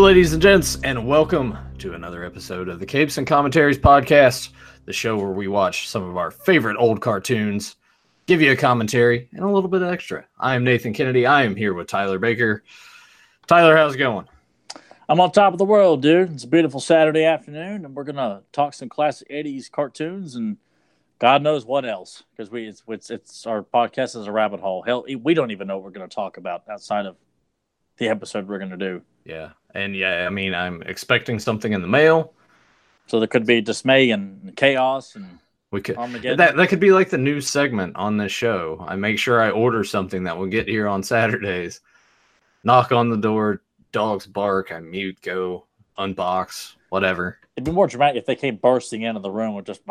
ladies and gents, and welcome to another episode of the Capes and Commentaries podcast, the show where we watch some of our favorite old cartoons, give you a commentary, and a little bit extra. I am Nathan Kennedy. I am here with Tyler Baker. Tyler, how's it going? I'm on top of the world, dude. It's a beautiful Saturday afternoon, and we're going to talk some classic 80s cartoons and God knows what else, because it's our podcast is a rabbit hole. Hell, we don't even know what we're going to talk about outside of the episode we're going to do. Yeah, and I mean, I'm expecting something in the mail. So there could be dismay and chaos and we could Armageddon. That could be like the news segment on this show. I make sure I order something that will get here on Saturdays. Knock on the door, dogs bark, I mute, go, unbox, whatever. It'd be more dramatic if they came bursting into the room with just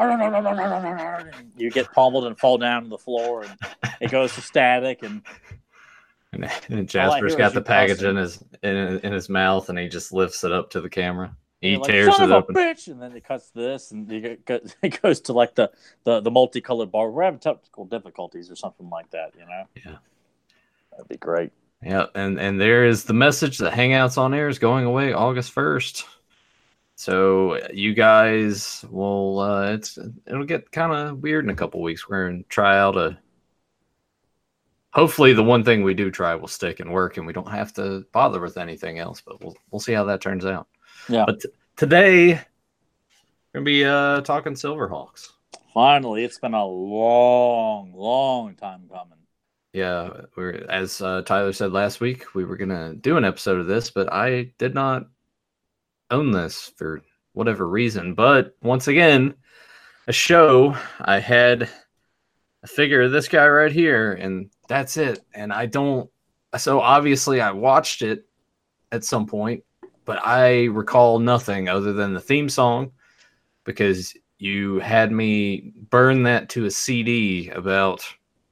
you get pummeled and fall down to the floor, and it goes to static. And Jasper's got the package in his mouth, and he just lifts it up to the camera. He tears it open. Bitch! And then it cuts this, and it goes to like the multicolored bar. We're having technical difficulties or something like that, you know? Yeah, that'd be great. Yeah, and there is the message that Hangouts on Air is going away August 1st. So you guys will it'll get kind of weird in a couple weeks. We're going to try out hopefully the one thing we do try will stick and work, and we don't have to bother with anything else, but we'll see how that turns out. Yeah. But today we're going to be talking Silverhawks. Finally, it's been a long time coming. Yeah, as Tyler said last week, we were going to do an episode of this, but I did not own this for whatever reason. But once again, a show, I had a figure of this guy right here, and that's it. And so obviously I watched it at some point, but I recall nothing other than the theme song, because you had me burn that to a CD about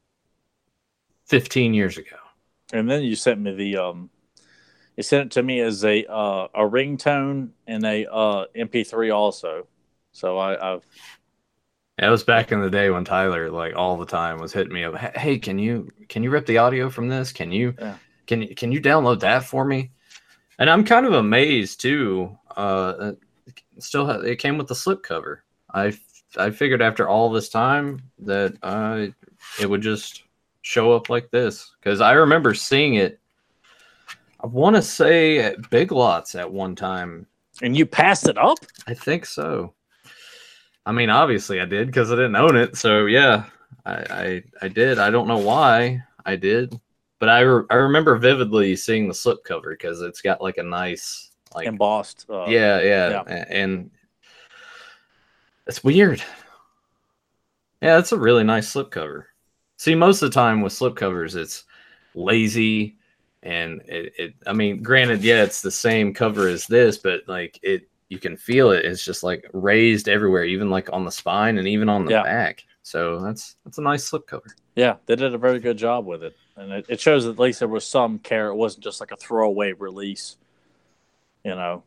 15 years ago. And then you sent me you sent it to me as a ringtone and a MP3 also. So That was back in the day when Tyler, like, all the time was hitting me up. Hey, can you rip the audio from this? Can you download that for me? And I'm kind of amazed too. It came with the slipcover. I figured after all this time that it would just show up like this, because I remember seeing it. I want to say at Big Lots at one time. And you passed it up? I think so. I mean, obviously I did, because I didn't own it. So yeah, I did. I don't know why I did, but I remember vividly seeing the slipcover, because it's got like a nice, like, embossed. Yeah, and it's weird. Yeah, it's a really nice slipcover. See, most of the time with slipcovers, it's lazy. And I mean, granted, yeah, it's the same cover as this, but like you can feel it. It's just like raised everywhere, even like on the spine and even on the back. So that's a nice slipcover. Yeah, they did a very good job with it, and it shows at least there was some care. It wasn't just like a throwaway release. You know,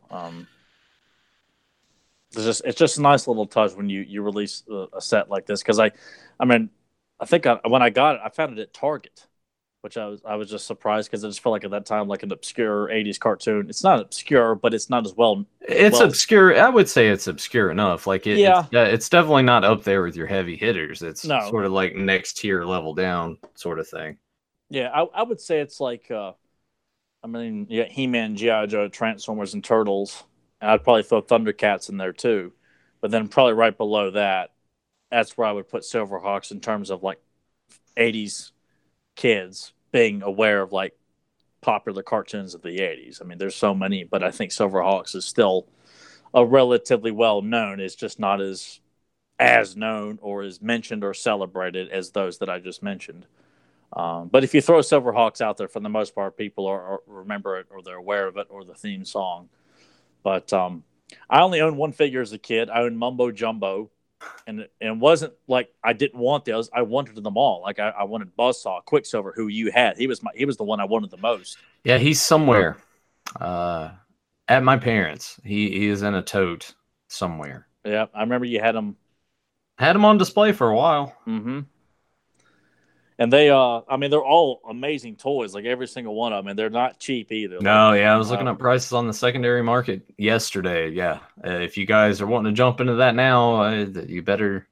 it's just a nice little touch when you release a set like this. Because I think when I got it, I found it at Target. Which I was just surprised, because it just felt like at that time like an obscure 80s cartoon. It's not obscure, but it's not as well. It's obscure. I would say it's obscure enough. Like it's definitely not up there with your heavy hitters. It's sort of like next tier level down sort of thing. Yeah, I would say it's like, you got He-Man, G.I. Joe, Transformers, and Turtles. And I'd probably throw Thundercats in there too. But then probably right below that, that's where I would put Silverhawks in terms of like 80s kids being aware of like popular cartoons of the 80s. I mean, there's so many, but I think Silverhawks is still a relatively well known. It's just not as known or as mentioned or celebrated as those that I just mentioned. But if you throw Silverhawks out there, for the most part, people are remember it, or they're aware of it, or the theme song. But I only owned one figure as a kid. I owned Mumbo Jumbo. And it wasn't like I didn't want those. I wanted them all. Like I wanted Buzzsaw, Quicksilver, who you had. He was the one I wanted the most. Yeah, he's somewhere at my parents'. He is in a tote somewhere. Yeah, I remember you had him. Had him on display for a while. Mm-hmm. And they, I mean, they're all amazing toys, like every single one of them, and they're not cheap either. No, yeah, I was looking up prices on the secondary market yesterday. Yeah, if you guys are wanting to jump into that now, you better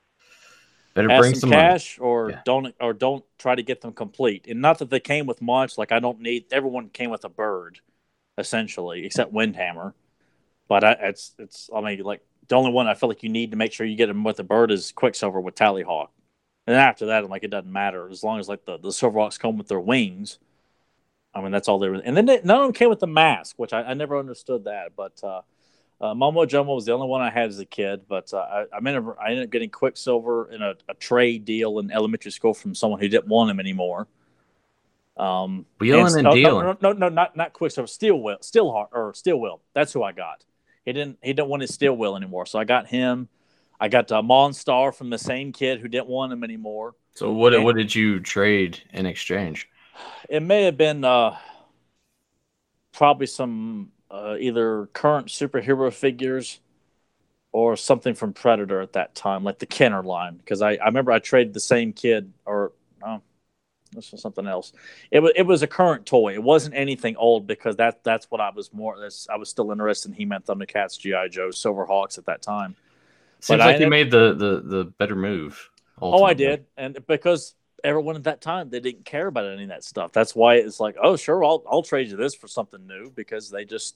have bring some some money. cash, or Yeah. don't try to get them complete. And not that they came with much. Like I don't need. Everyone came with a bird, essentially, except Windhammer. But it's. I mean, like the only one I feel like you need to make sure you get them with a bird is Quicksilver with Tallyhawk. And after that, I'm like, it doesn't matter as long as like the Silverhawks come with their wings. I mean, that's all they were. And then none of them came with the mask, which I never understood that. But Momo Jumbo was the only one I had as a kid. But I ended up getting Quicksilver in a trade deal in elementary school from someone who didn't want him anymore. Wheeling and dealing. No, not Quicksilver. Steel That's who I got. He didn't want his Steel Wheel anymore, so I got him. I got Monstar from the same kid who didn't want him anymore. So what did you trade in exchange? It may have been probably some either current superhero figures or something from Predator at that time, like the Kenner line. Because I remember I traded the same kid, or this was something else. It was a current toy. It wasn't anything old because that's what I was more. I was still interested in He-Man, Thundercats, GI Joe, Silverhawks at that time. Seems like you made the better move. Ultimately. Oh, I did, and because everyone at that time, they didn't care about any of that stuff. That's why it's like, oh, sure, I'll trade you this for something new, because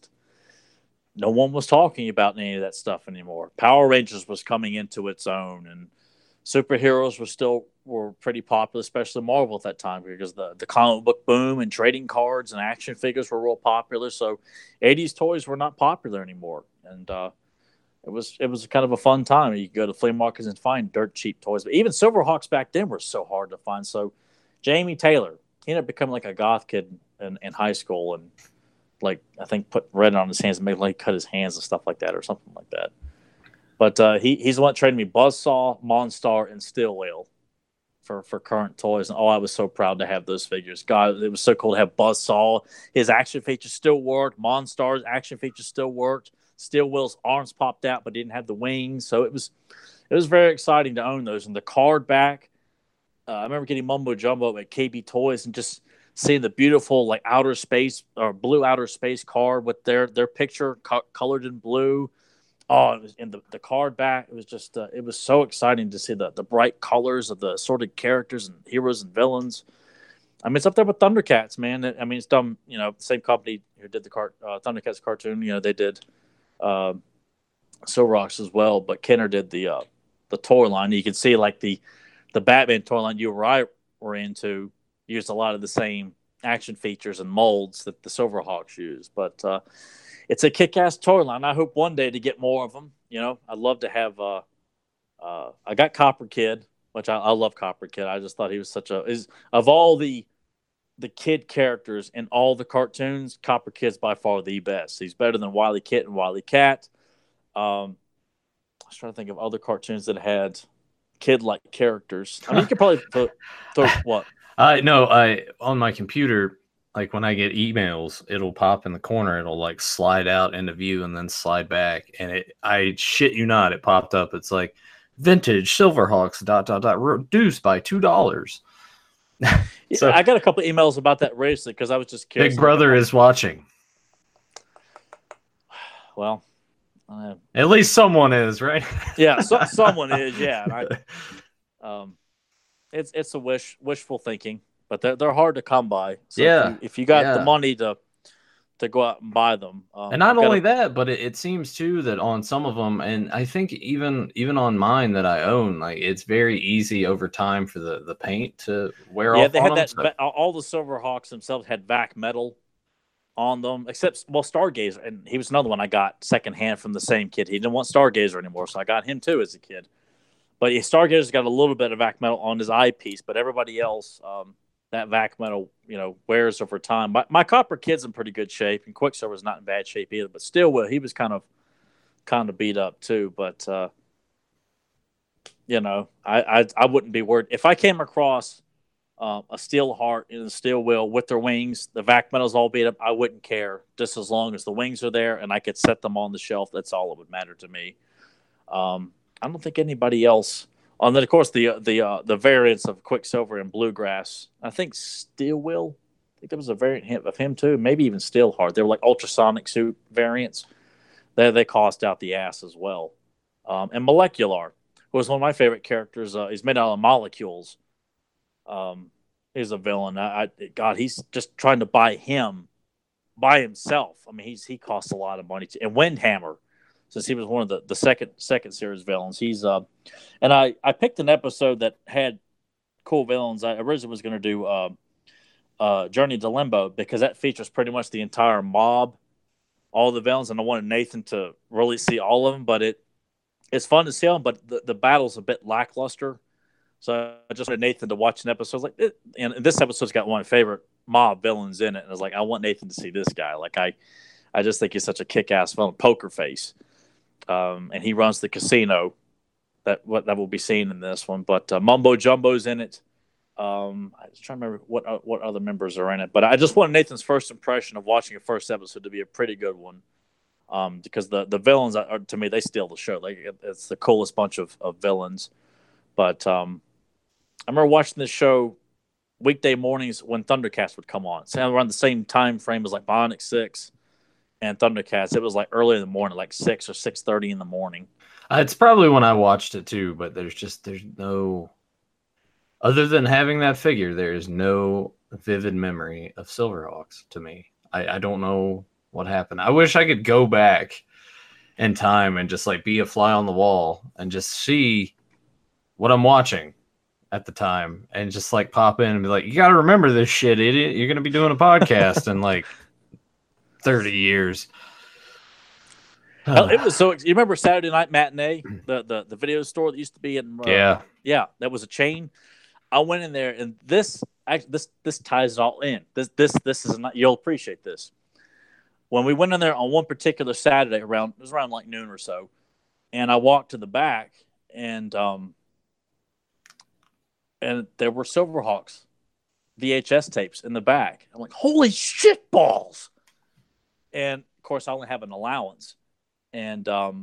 no one was talking about any of that stuff anymore. Power Rangers was coming into its own, and superheroes were pretty popular, especially Marvel at that time, because the comic book boom and trading cards and action figures were real popular. So 80s toys were not popular anymore. And it was kind of a fun time. You could go to flea markets and find dirt cheap toys. But even Silverhawks back then were so hard to find. So Jamie Taylor, he ended up becoming like a goth kid in high school, and like I think put red on his hands and made like cut his hands and stuff like that, or something like that. But he's the one that traded me Buzzsaw, Monstar, and Steel Wheel for current toys. And I was so proud to have those figures. God, it was so cool to have Buzzsaw. His action features still worked. Monstar's action features still worked. Steel Wheel's arms popped out but didn't have the wings. So it was very exciting to own those. And the card back, I remember getting Mumbo Jumbo at KB Toys and just seeing the beautiful like outer space or blue outer space card with their picture colored in blue. Oh, it was in the card back. It was just it was so exciting to see the bright colors of the assorted characters and heroes and villains. I mean, it's up there with Thundercats, man. I mean, it's done. You know, same company who did the Thundercats cartoon. You know, they did Silverhawks as well, but Kenner did the toy line. You can see like the Batman toy line you or I were into used a lot of the same action features and molds that the Silverhawks use, but it's a kick-ass toy line. I hope one day to get more of them. You know, I'd love to have. I got Copper Kid, which I love Copper Kid. I just thought he was of all the kid characters in all the cartoons, Copper Kid's by far the best. He's better than Wily Kit and Wily Cat. I was trying to think of other cartoons that had kid-like characters. I mean, you could probably throw what? On my computer, like when I get emails, it'll pop in the corner. It'll like slide out into view and then slide back. And I shit you not, it popped up. It's like vintage Silverhawks ... reduced by $2. So I got a couple of emails about that recently because I was just curious. Big Brother is watching. Well, at least someone is, right? Yeah, someone is. Yeah, it's a wishful thinking, but they're hard to come by. So yeah, if you got the money to go out and buy them, and not only that, but it seems too that on some of them, and I think even on mine that I own, like it's very easy over time for the paint to wear off. Yeah, they had that. All the Silverhawks themselves had vac metal on them, except Stargazer, and he was another one I got secondhand from the same kid. He didn't want Stargazer anymore, so I got him too as a kid. But Stargazer's got a little bit of vac metal on his eyepiece, but everybody else, that vac metal, wears over time. My Copper Kid's in pretty good shape, and Quicksilver's not in bad shape either. But still, he was kind of beat up too. But I wouldn't be worried if I came across a Steel Heart and a Steel Wheel with their wings. The vac metal's all beat up. I wouldn't care, just as long as the wings are there and I could set them on the shelf. That's all that would matter to me. I don't think anybody else And then, of course, the variants of Quicksilver and Bluegrass. I think Steel Will. I think there was a variant of him too. Maybe even Steelheart. They were like ultrasonic suit variants. They cost out the ass as well. And Molecular, who was one of my favorite characters. He's made out of molecules. He's a villain. God, he's just trying to buy him by himself. I mean, he costs a lot of money. And Windhammer, since he was one of the second series villains, he's and I picked an episode that had cool villains. I originally was going to do Journey to Limbo because that features pretty much the entire mob, all the villains, and I wanted Nathan to really see all of them. But it's fun to see them, but the battle's a bit lackluster. So I just wanted Nathan to watch an episode. And this episode's got one of my favorite mob villains in it. And I was like, I want Nathan to see this guy. Like I just think he's such a kick-ass villain, Poker Face. And he runs the casino that will be seen in this one. But Mumbo Jumbo's in it. I was trying to remember what other members are in it. But I just wanted Nathan's first impression of watching a first episode to be a pretty good one. Because the villains are, to me, they steal the show. Like it's the coolest bunch of villains. But I remember watching this show weekday mornings when Thundercats would come on. So around the same time frame as like Bionic 6 and Thundercats. It was like early in the morning, like 6 or 6:30 in the morning. It's probably when I watched it too, but there's no, other than having that figure, there is no vivid memory of Silverhawks to me. I don't know what happened. I wish I could go back in time and just like be a fly on the wall and just see what I'm watching at the time and just like pop in and be like, you got to remember this shit, idiot. You're going to be doing a podcast in like 30 years. It was so. You remember Saturday Night Matinee, the video store that used to be in? Yeah, that was a chain. I went in there, and this ties it all in. This is not. You'll appreciate this. When we went in there on one particular Saturday, it was around like noon or so, and I walked to the back, and there were Silverhawks VHS tapes in the back. I'm like, holy shit balls! And of course, I only have an allowance, and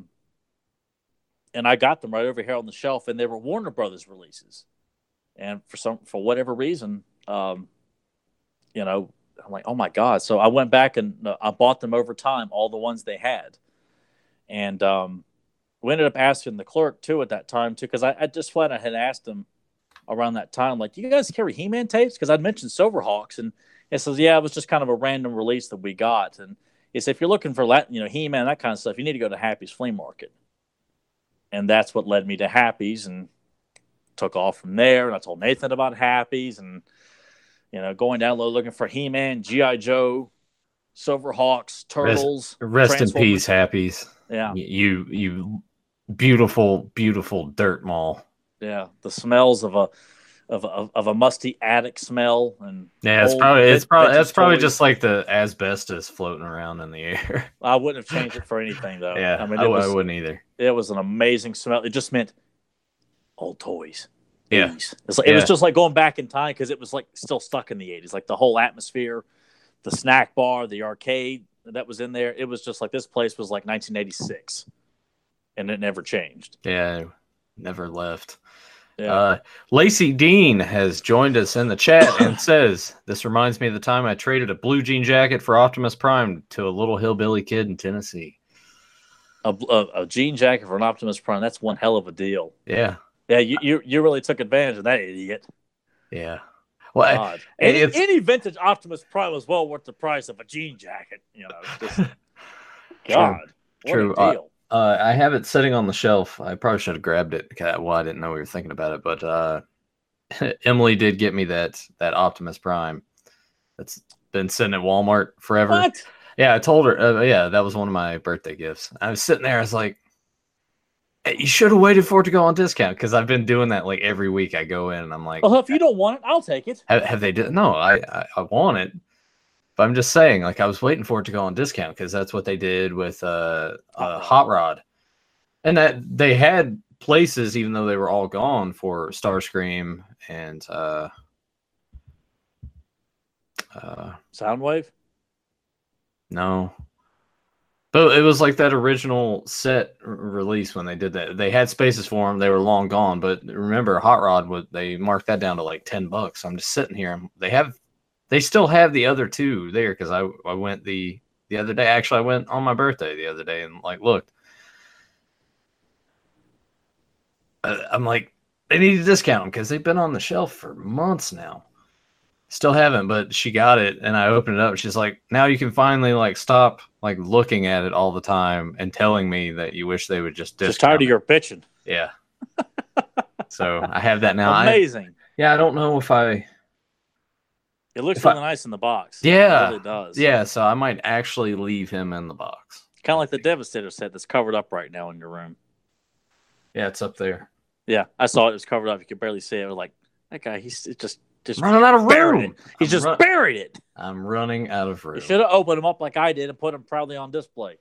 I got them right over here on the shelf, and they were Warner Brothers releases. And for whatever reason, I'm like, oh my god! So I went back and I bought them over time, all the ones they had, and we ended up asking the clerk too at that time too, because I just flat out had asked him around that time, like, you guys carry He-Man tapes? Because I'd mentioned Silverhawks, and he says, yeah, it was just kind of a random release that we got. And he said, if you're looking for He-Man, that kind of stuff, you need to go to Happy's Flea Market. And that's what led me to Happy's, and took off from there. And I told Nathan about Happy's, and going down low looking for He-Man, G.I. Joe, Silverhawks, Turtles. Rest in peace, Happy's. Yeah, you beautiful, beautiful dirt mall. Yeah, the smells of a musty attic smell, and yeah, it's probably just like the asbestos floating around in the air. I wouldn't have changed it for anything, though. Yeah, I mean, I wouldn't either. It was an amazing smell. It just meant old toys. Yeah, it was just like going back in time, because it was like still stuck in the 80s, like the whole atmosphere, the snack bar, the arcade that was in there. It was just like this place was like 1986, and it never changed. Yeah, never left. Yeah. Lacey Dean has joined us in the chat and says, this reminds me of the time I traded a blue jean jacket for Optimus Prime to a little hillbilly kid in Tennessee. A jean jacket for an Optimus Prime, that's one hell of a deal. Yeah. Yeah, you really took advantage of that, idiot. Yeah. Well, God. Any vintage Optimus Prime was well worth the price of a jean jacket. God. True. What a deal. I have it sitting on the shelf. I probably should have grabbed it. Well, I didn't know we were thinking about it, but Emily did get me that Optimus Prime. That's been sitting at Walmart forever. What? Yeah, I told her. Yeah, that was one of my birthday gifts. I was sitting there. I was like, hey, you should have waited for it to go on discount, because I've been doing that like every week. I go in and I'm like, well, if you don't want it, I'll take it. Have they did? No, I want it. But I'm just saying, like, I was waiting for it to go on discount, because that's what they did with Hot Rod. And that they had places, even though they were all gone, for Starscream and Soundwave? No. But it was like that original set release when they did that. They had spaces for them. They were long gone. But remember, Hot Rod, they marked that down to like $10. I'm just sitting here. They still have the other two there because I went the other day. Actually, I went on my birthday the other day and like looked. I'm like, they need to discount them because they've been on the shelf for months now. Still haven't, but she got it, and I opened it up. She's like, now you can finally like stop like looking at it all the time and telling me that you wish they would just discount. Just tired of your pitching. Yeah. So I have that now. Amazing. I don't know if I. It looks really nice in the box. Yeah, it really does. Yeah, so I might actually leave him in the box. Kind of like the Devastator set that's covered up right now in your room. Yeah, it's up there. Yeah, I saw it. It was covered up. You could barely see it. I was like, that guy, he's just running out of room. He's just buried it. I'm running out of room. You should have opened him up like I did and put him proudly on display.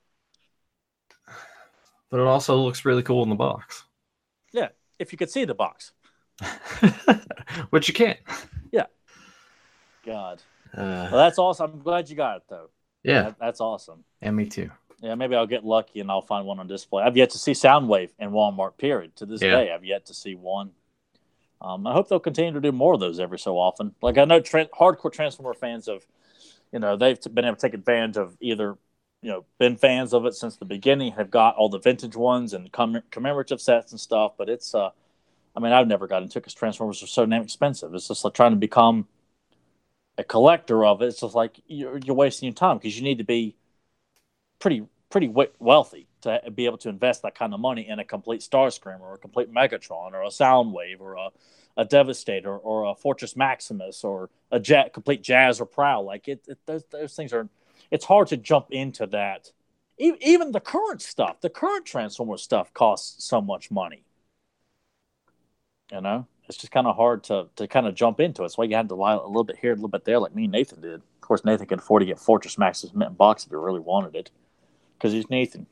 But it also looks really cool in the box. Yeah, if you could see the box. Which you can't. Yeah. God. Well, that's awesome. I'm glad you got it, though. Yeah. That's awesome. And me too. Yeah, maybe I'll get lucky and I'll find one on display. I've yet to see Soundwave in Walmart, period. To this day, I've yet to see one. I hope they'll continue to do more of those every so often. Like I know hardcore Transformer fans have, they've been able to take advantage of either, been fans of it since the beginning, have got all the vintage ones and commemorative sets and stuff. But it's, I've never got into it because Transformers are so damn expensive. It's just like trying to become a collector of it. It's just like you're wasting your time because you need to be pretty wealthy to be able to invest that kind of money in a complete Starscreamer or a complete Megatron or a Soundwave or a Devastator or a Fortress Maximus or a complete Jazz or Prowl. Like those things are. It's hard to jump into that. Even the current stuff, the current Transformer stuff costs so much money. It's just kind of hard to kind of jump into it. That's why you had to lie a little bit here, a little bit there, like me and Nathan did. Of course, Nathan could afford to get Fortress Maximus mint box if he really wanted it. Because he's Nathan.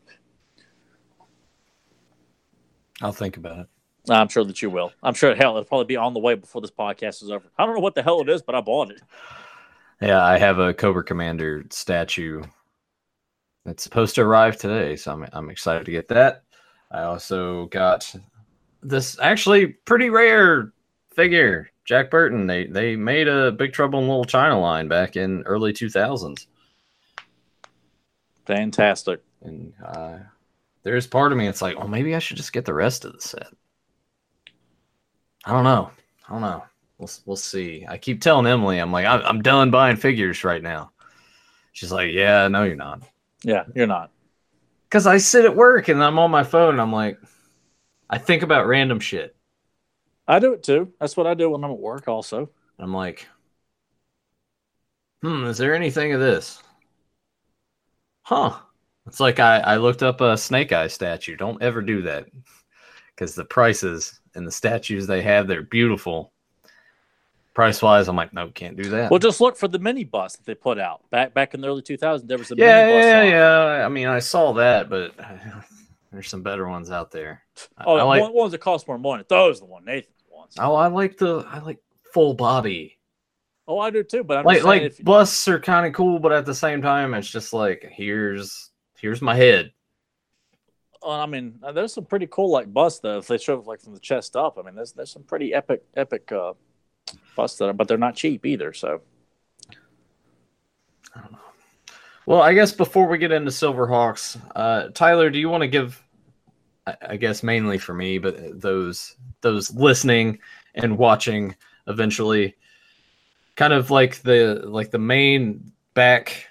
I'll think about it. I'm sure that you will. I'm sure, it'll probably be on the way before this podcast is over. I don't know what the hell it is, but I bought it. Yeah, I have a Cobra Commander statue that's supposed to arrive today, so I'm excited to get that. I also got this actually pretty rare figure, Jack Burton. They made a Big Trouble in Little China line back in early 2000s. Fantastic. And there's part of me it's like, maybe I should just get the rest of the set. I don't know. We'll see. I keep telling Emily, I'm like, I'm done buying figures right now. She's like, yeah, no, you're not. Yeah, you're not. Because I sit at work and I'm on my phone and I'm like, I think about random shit. I do it too. That's what I do when I'm at work also. I'm like, is there anything of this? Huh. It's like I looked up a Snake Eye statue. Don't ever do that. Because the prices and the statues they have, they're beautiful. Price-wise, I'm like, no, can't do that. Well, just look for the mini bus that they put out. Back in the early 2000s, there was a mini bus. Yeah. I mean, I saw that, but there's some better ones out there. Ones that cost more money. Those are the one Nathan wants. Oh, I like full body. Oh, I do too, but I'm like busts are kind of cool, but at the same time, it's just like here's my head. There's some pretty cool busts though. If they show like from the chest up, there's some pretty epic busts that but they're not cheap either. So I don't know. Well, I guess before we get into Silverhawks, Tyler, do you want to give? I guess mainly for me, but those listening and watching eventually. Kind of like the main back,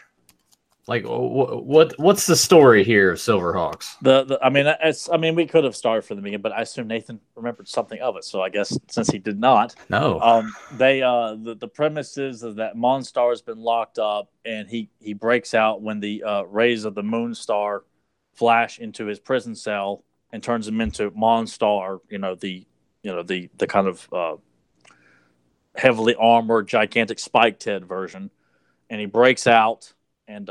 what's the story here of Silverhawks? We could have started from the beginning, but I assume Nathan remembered something of it. So I guess since he did not, no. The premise is that Monstar has been locked up, and he breaks out when the rays of the Moonstar flash into his prison cell and turns him into Monstar. The kind of heavily armored, gigantic spiked head version, and he breaks out. And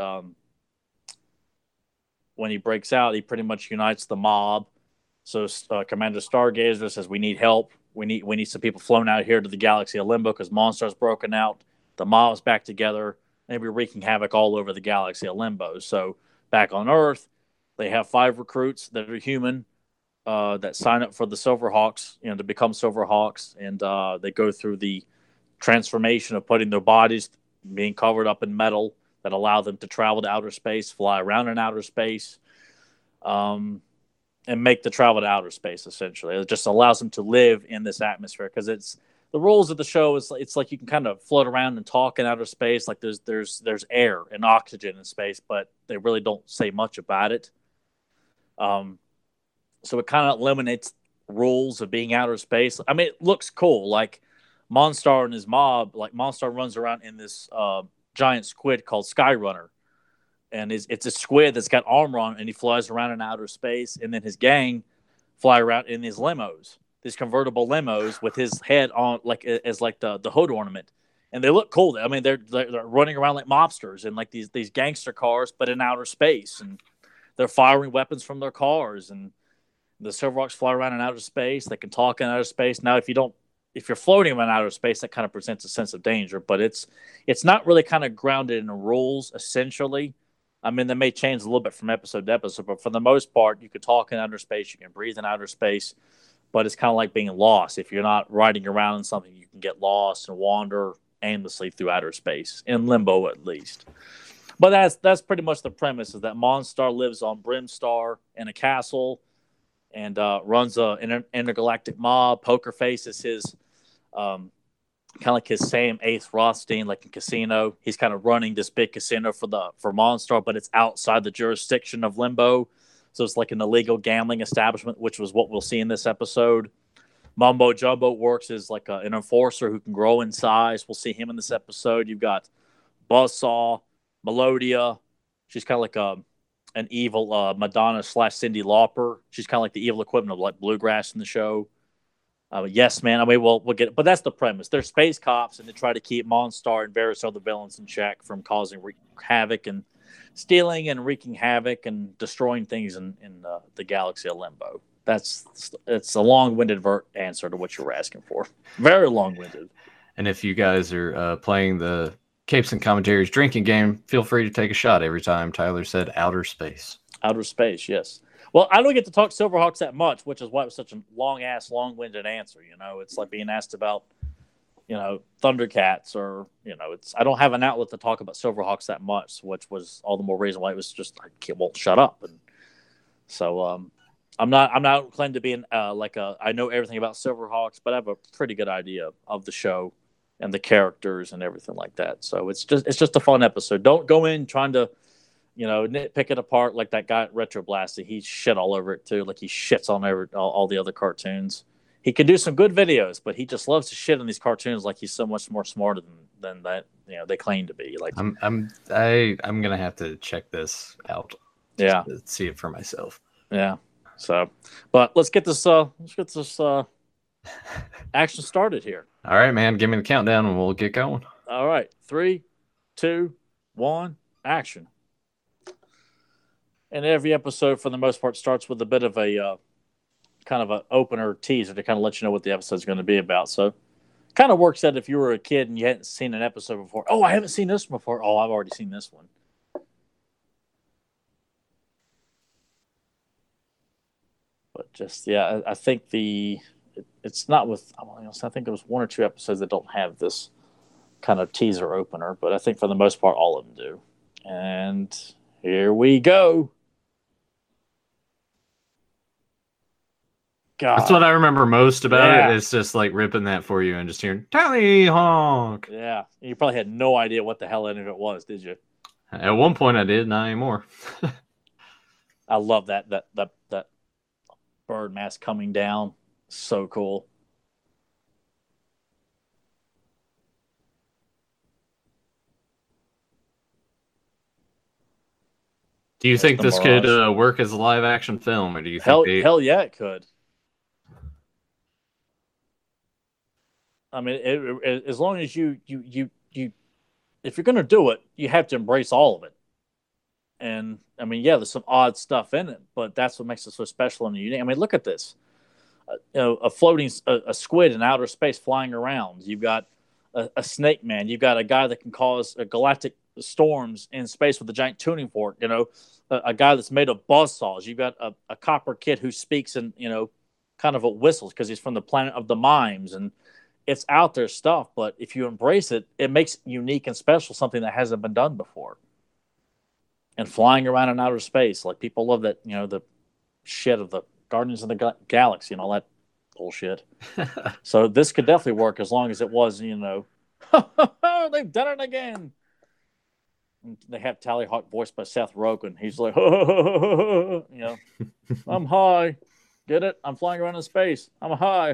when he breaks out, he pretty much unites the mob. So Commander Stargazer says, "We need help. We need some people flown out here to the galaxy of Limbo because Monstar's broken out. The mob's back together, and we're wreaking havoc all over the galaxy of Limbo." So back on Earth. They have 5 recruits that are human that sign up for the Silverhawks, to become Silverhawks, and they go through the transformation of putting their bodies being covered up in metal that allow them to travel to outer space, fly around in outer space, and make the travel to outer space. Essentially, it just allows them to live in this atmosphere because it's the rules of the show is it's like you can kind of float around and talk in outer space. Like there's air and oxygen in space, but they really don't say much about it. So it kind of eliminates rules of being outer space. I mean, it looks cool. Like Monstar and his mob, like Monstar runs around in this giant squid called Skyrunner. And it's a squid that's got armor on, and he flies around in outer space. And then his gang fly around in these limos, these convertible limos with his head on, like as like the hood ornament. And they look cool. I mean, they're running around like mobsters in like these gangster cars, but in outer space. And they're firing weapons from their cars. And the Silverhawks fly around in outer space. They can talk in outer space. Now, if you're floating around outer space, that kind of presents a sense of danger. But it's not really kind of grounded in the rules. Essentially, I mean, they may change a little bit from episode to episode, but for the most part, you can talk in outer space. You can breathe in outer space. But it's kind of like being lost. If you're not riding around in something, you can get lost and wander aimlessly through outer space, in limbo at least. But that's pretty much the premise: is that Monstar lives on Brimstar in a castle and runs an intergalactic mob. Poker Face is his kind of like his Sam Eighth Rothstein, like in Casino. He's kind of running this big casino for Monstar, but it's outside the jurisdiction of Limbo. So it's like an illegal gambling establishment, which was what we'll see in this episode. Mumbo Jumbo works as like an enforcer who can grow in size. We'll see him in this episode. You've got Buzzsaw, Melodia. She's kind of like an evil Madonna / Cyndi Lauper. She's kind of like the evil equivalent of like Bluegrass in the show. Yes, man. I mean, we'll get it. But that's the premise. They're space cops, and they try to keep Monstar and various other villains in check from causing havoc and stealing and wreaking havoc and destroying things in the galaxy of Limbo. It's a long-winded answer to what you were asking for. Very long-winded. And if you guys are playing the Capes and Commentaries drinking game, feel free to take a shot every time Tyler said outer space. Outer space, yes. Well, I don't get to talk Silverhawks that much, which is why it was such a long-winded answer. It's like being asked about, Thundercats or, I don't have an outlet to talk about Silverhawks that much, which was all the more reason why it was just, I won't shut up. And so I'm not claiming to be I know everything about Silverhawks, but I have a pretty good idea of the show and the characters and everything like that. So it's just a fun episode. Don't go in trying to, nitpick it apart like that guy at Retro Blasted. He shit all over it too. Like he shits on all the other cartoons. He can do some good videos, but he just loves to shit on these cartoons like he's so much more smarter than that. They claim to be. Like I'm gonna have to check this out. Yeah, to see it for myself. Yeah. So, but let's get this action started here. All right, man. Give me the countdown and we'll get going. All right. 3, 2, 1, action. And every episode, for the most part, starts with a bit of a kind of an opener teaser to kind of let you know what the episode's going to be about. So, kind of works out if you were a kid and you hadn't seen an episode before. Oh, I haven't seen this one before. Oh, I've already seen this one. But just, yeah, I think it's not with, I think there was 1 or 2 episodes that don't have this kind of teaser opener, but I think for the most part, all of them do. And here we go. God. That's what I remember most about it. It's just like ripping that for you and just hearing Tally Honk. Yeah. You probably had no idea what the hell any of it was, did you? At one point I did, not anymore. I love that bird mask coming down. So cool. Do you think this could work as a live action film, or do you think hell yeah, it could. I mean, as long as you if you're going to do it, you have to embrace all of it. And I mean, yeah, there's some odd stuff in it, but that's what makes it so special and unique. I mean, look at this. A floating squid in outer space flying around. You've got a snake man. You've got a guy that can cause a galactic storms in space with a giant tuning fork. You know, a guy that's made of buzz saws. You've got a copper kid who speaks in, you know, kind of a whistles because he's from the planet of the mimes, and it's out there stuff. But if you embrace it, it makes unique and special, something that hasn't been done before. And flying around in outer space, like people love that, you know, the shit of the Guardians of the Galaxy and all that bullshit. So this could definitely work as long as it was, you know, they've done it again. And they have Tallyhawk voiced by Seth Rogen. He's like, you know, I'm high. Get it? I'm flying around in space. I'm high.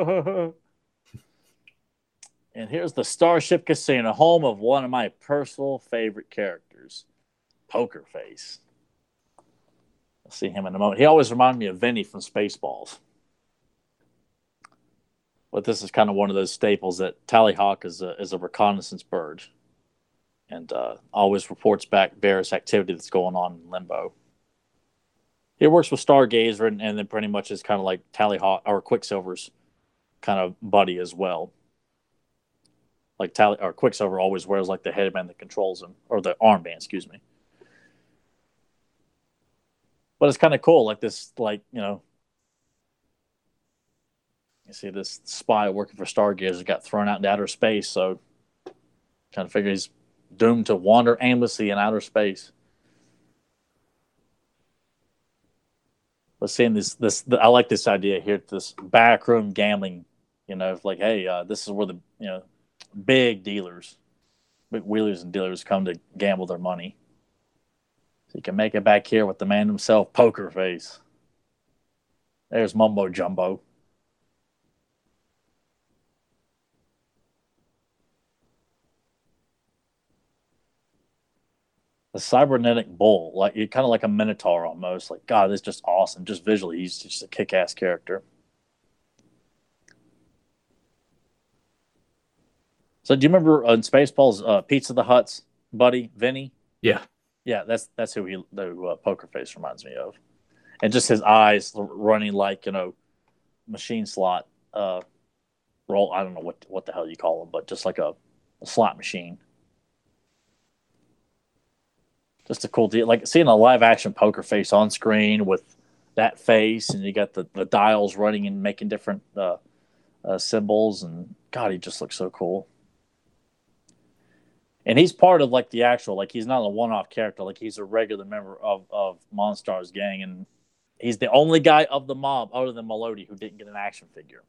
And here's the Starship Casino, home of one of my personal favorite characters, Poker Face. I'll see him in a moment. He always reminded me of Vinny from Spaceballs. But this is kind of one of those staples that Tallyhawk is a reconnaissance bird, and always reports back various activity that's going on in Limbo. He works with Stargazer, and then pretty much is kind of like Tallyhawk or Quicksilver's kind of buddy as well. Like Quicksilver always wears like the headband that controls him, or the armband, excuse me. But it's kind of cool, like this, like, you know, you see this spy working for Stargazer got thrown out into outer space, so kind of figure he's doomed to wander aimlessly in outer space. But seeing I like this idea here, this backroom gambling, you know, like, hey, this is where the, you know, big dealers, big wheelers and dealers come to gamble their money. So you can make it back here with the man himself, Poker Face. There's Mumbo Jumbo. The cybernetic bull, like you're kind of like a minotaur almost. Like, God, this is just awesome. Just visually, he's just a kick-ass character. So, do you remember in Spaceballs, Pizza the Hutt's buddy, Vinny? Yeah. Yeah, that's who Poker Face reminds me of. And just his eyes running like, you know, machine slot roll. I don't know what the hell you call them, but just like a slot machine. Just a cool deal. Like seeing a live action Poker Face on screen with that face, and you got the dials running and making different symbols. And God, he just looks so cool. And he's part of like the actual, like he's not a one-off character. Like he's a regular member of Monstar's gang, and he's the only guy of the mob other than Melody who didn't get an action figure.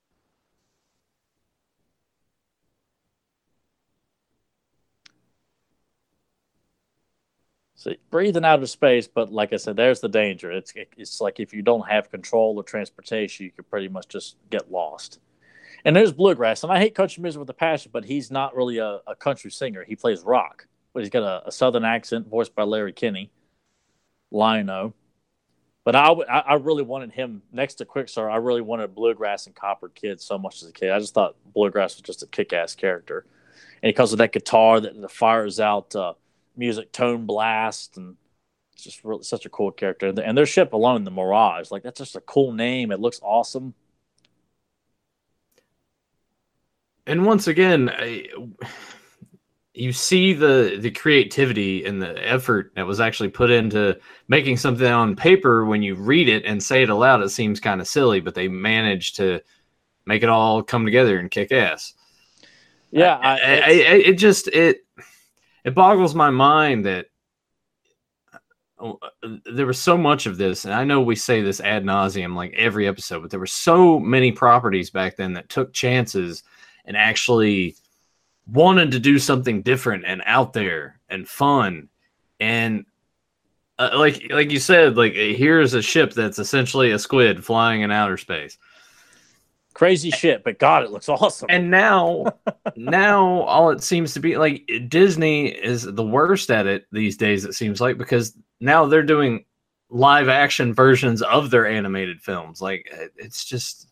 So breathing out of space, but like I said, there's the danger. It's like if you don't have control of transportation, you could pretty much just get lost. And there's Bluegrass, and I hate country music with a passion, but he's not really a country singer. He plays rock, but he's got a southern accent voiced by Larry Kinney, Lionel. But I really wanted him next to Quickstar. I really wanted Bluegrass and Copper Kid so much as a kid. I just thought Bluegrass was just a kick-ass character. And because of that guitar that fires out music tone blast, and it's just really such a cool character. And their ship alone, the Mirage, like that's just a cool name. It looks awesome. And once again, you see the creativity and the effort that was actually put into making something on paper. When you read it and say it aloud, it seems kind of silly, but they managed to make it all come together and kick ass. Yeah, it boggles my mind that there was so much of this, and I know we say this ad nauseum like every episode, but there were so many properties back then that took chances and actually wanted to do something different and out there and fun. And like you said, like here's a ship that's essentially a squid flying in outer space. Crazy shit, but God, it looks awesome. And now all it seems to be like Disney is the worst at it these days, it seems like, because now they're doing live action versions of their animated films. Like it's just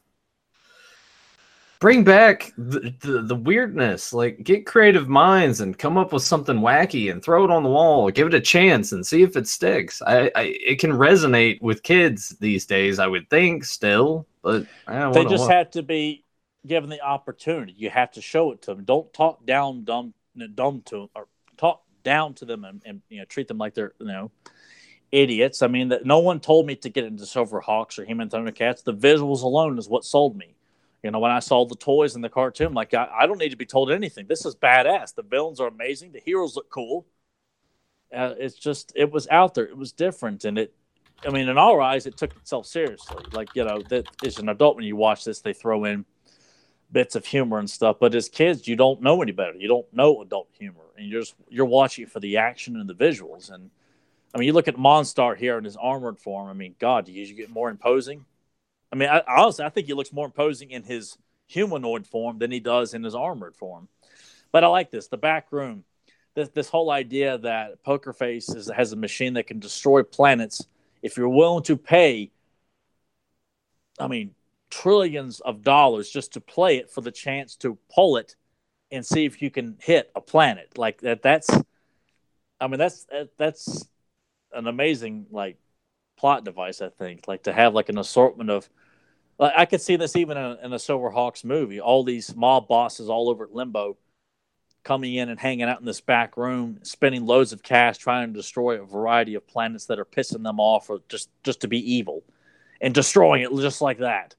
bring back the weirdness, like get creative minds and come up with something wacky and throw it on the wall, give it a chance and see if it sticks. It can resonate with kids these days, I would think, still, but they just have to be given the opportunity. You have to show it to them. Don't talk dumb to them, or talk down to them and treat them like they're idiots. I mean, that no one told me to get into Silverhawks or He-Man Thundercats. The visuals alone is what sold me. When I saw the toys in the cartoon, like I don't need to be told anything. This is badass. The villains are amazing. The heroes look cool. It was out there. It was different, and in our eyes, it took itself seriously. Like that as an adult, when you watch this, they throw in bits of humor and stuff. But as kids, you don't know any better. You don't know adult humor, and you're watching for the action and the visuals. And you look at Monstar here in his armored form. God, do you get more imposing? Honestly, I think he looks more imposing in his humanoid form than he does in his armored form. But I like this. The back room, this whole idea that Poker Face has a machine that can destroy planets if you're willing to pay, trillions of dollars just to play it for the chance to pull it and see if you can hit a planet like that. That's an amazing plot device. I think to have an assortment of. I could see this even in a Silverhawks movie. All these mob bosses all over Limbo coming in and hanging out in this back room, spending loads of cash trying to destroy a variety of planets that are pissing them off, or just to be evil, and destroying it just like that.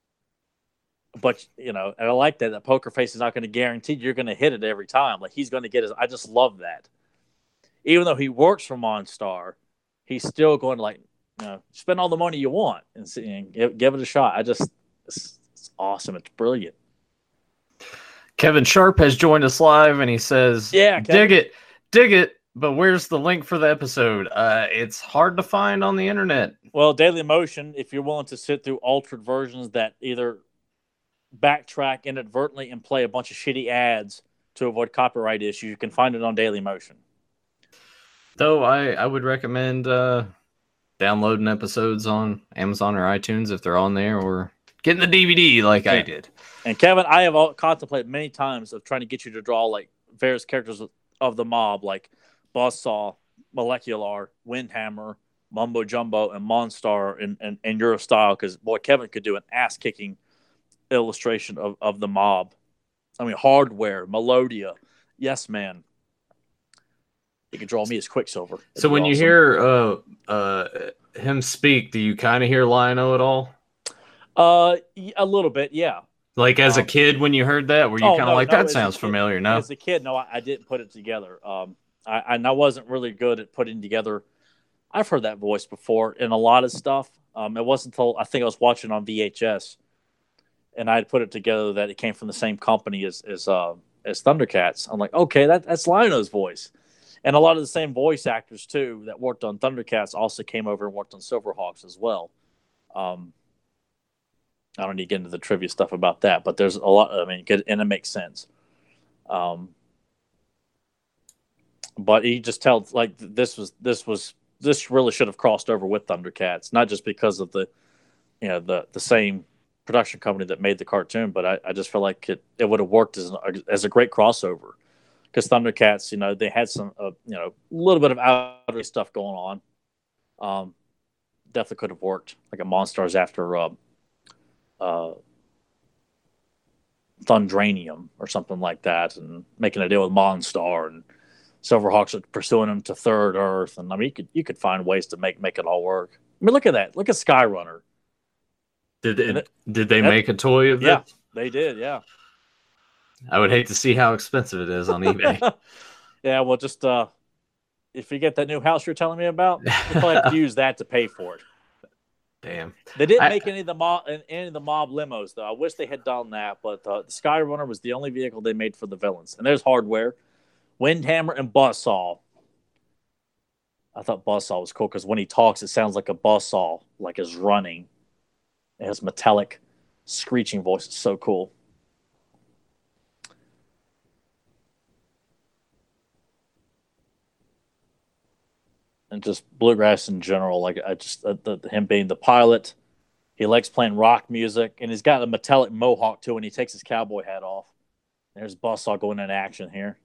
But and I like that Poker Face is not going to guarantee you're going to hit it every time. He's going to get his. I just love that. Even though he works for Monstar, he's still going to spend all the money you want and give it a shot. It's awesome. It's brilliant. Kevin Sharp has joined us live, and he says, "Yeah, Kevin. dig it. But where's the link for the episode? It's hard to find on the internet." Well, Daily Motion, if you're willing to sit through altered versions that either backtrack inadvertently and play a bunch of shitty ads to avoid copyright issues, you can find it on Daily Motion. Though I would recommend downloading episodes on Amazon or iTunes if they're on there, or getting the DVD I did. And Kevin, I have contemplated many times of trying to get you to draw various characters of the mob, like Buzzsaw, Molecular, Windhammer, Mumbo Jumbo, and Monstar in your style. Because boy, Kevin could do an ass kicking illustration of the mob. Hardware, Melodia, Yes Man. He could draw me as Quicksilver. So when you hear him speak, do you kind of hear Lion-O at all? A little bit, yeah. As a kid, when you heard that, were you kind of that sounds familiar? No, as a kid, no, I didn't put it together. I wasn't really good at putting together. I've heard that voice before in a lot of stuff. It wasn't until I think I was watching on VHS, and I had put it together that it came from the same company as Thundercats. I'm like, okay, that's Lion-O's voice. And a lot of the same voice actors, too, that worked on Thundercats also came over and worked on Silverhawks as well. I don't need to get into the trivia stuff about that, but there's a lot. And it makes sense. But he just tells this really should have crossed over with Thundercats, not just because of the same production company that made the cartoon, but I just feel like it would have worked as a great crossover. Because Thundercats, they had some, little bit of outer stuff going on. Definitely could have worked. Like a Monstars after Thundranium or something like that, and making a deal with Monstar, and Silverhawks pursuing him to Third Earth, and you could find ways to make it all work. Look at that. Look at Skyrunner. Did they make a toy of that? Yeah, they did. Yeah. I would hate to see how expensive it is on eBay. Yeah, well, just if you get that new house you're telling me about, you probably have to use that to pay for it. Damn. They didn't make any of the mob limos though. I wish they had done that, but the Skyrunner was the only vehicle they made for the villains. And there's Hardware, Windhammer, and Buzzsaw. I thought Buzzsaw was cool because when he talks, it sounds like a buzzsaw, like is running. It has metallic, screeching voice. It's so cool. And just Bluegrass in general, him being the pilot, he likes playing rock music, and he's got a metallic mohawk too. And he takes his cowboy hat off. There's Buzzsaw going into action here.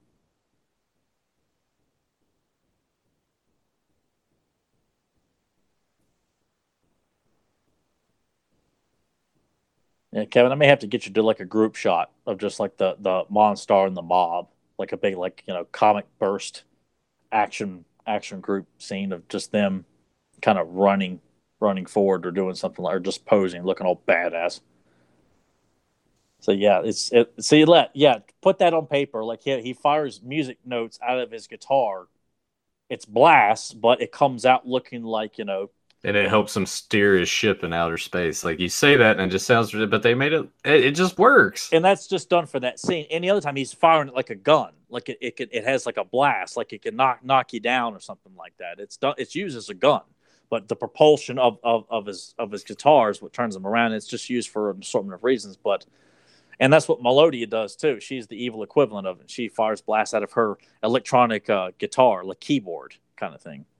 Yeah, Kevin, I may have to get you to a group shot of just the Monstar and the mob, like a big comic burst action group scene of just them kind of running forward or doing something like, or just posing, looking all badass. So yeah, put that on paper. Like he fires music notes out of his guitar. It's blasts, but it comes out looking like, and it helps him steer his ship in outer space. Like you say that, and it just sounds, but they made it just works. And that's just done for that scene. Any other time, he's firing it like a gun, like it has like a blast, like it can knock you down or something like that. It's done. It's used as a gun, but the propulsion of his guitar is what turns him around. It's just used for an assortment of reasons, and that's what Melodia does too. She's the evil equivalent of it. She fires blasts out of her electronic guitar, like keyboard kind of thing.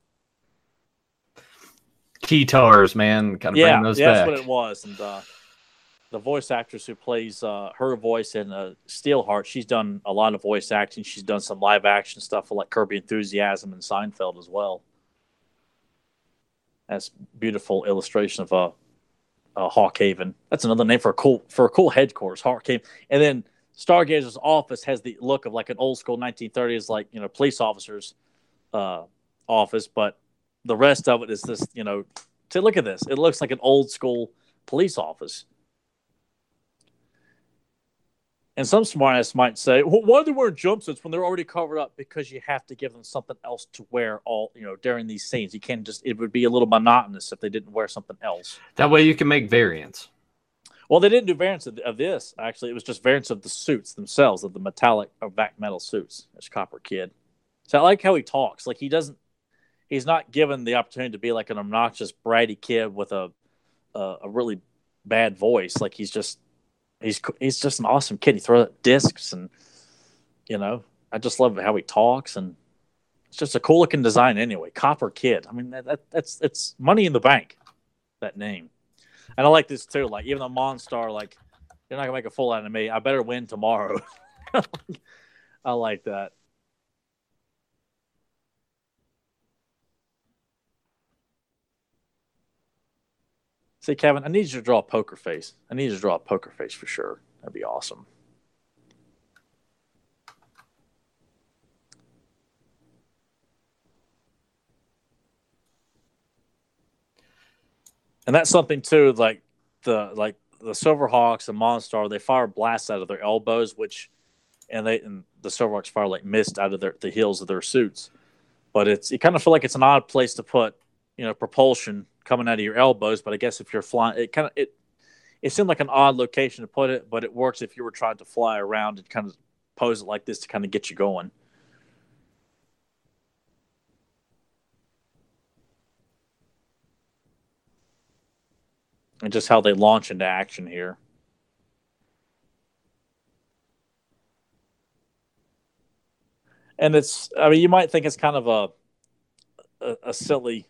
Keytars, man, kind of bring those back. That's what it was. And the voice actress who plays her voice in Steelheart, she's done a lot of voice acting. She's done some live action stuff for like Kirby Enthusiasm and Seinfeld as well. That's beautiful illustration of Hawkhaven. That's another name for a cool headquarters, Hawkhaven. And then Stargazer's office has the look of like an old school 1930s, like, police officer's office, but the rest of it is this, look at this. It looks like an old school police office. And some smartass might say, well, why are they wearing jumpsuits when they're already covered up? Because you have to give them something else to wear during these scenes. You can't it would be a little monotonous if they didn't wear something else. That way you can make variants. Well, they didn't do variants of this, actually. It was just variants of the suits themselves, of the metallic or back metal suits. That's Copper Kid. So I like how he talks. Like he's not given the opportunity to be like an obnoxious, bratty kid with a really bad voice. Like he's just an awesome kid. He throws out discs, and I just love how he talks, and it's just a cool looking design anyway. Copper Kid. I mean, it's money in the bank, that name. And I like this too. Like, even though Monstar, like, you're not gonna make a fool out of me, I better win tomorrow. I like that. See, Kevin, I need you to draw a poker face. I need you to draw a poker face for sure. That'd be awesome. And that's something too, like the Silverhawks and Monstar, they fire blasts out of their elbows, and the Silverhawks fire like mist out of the heels of their suits. But you kind of feel like it's an odd place to put, propulsion coming out of your elbows. But I guess if you're flying, it seemed like an odd location to put it, but it works if you were trying to fly around and kind of pose it like this to kind of get you going. And just how they launch into action here. And you might think it's kind of a silly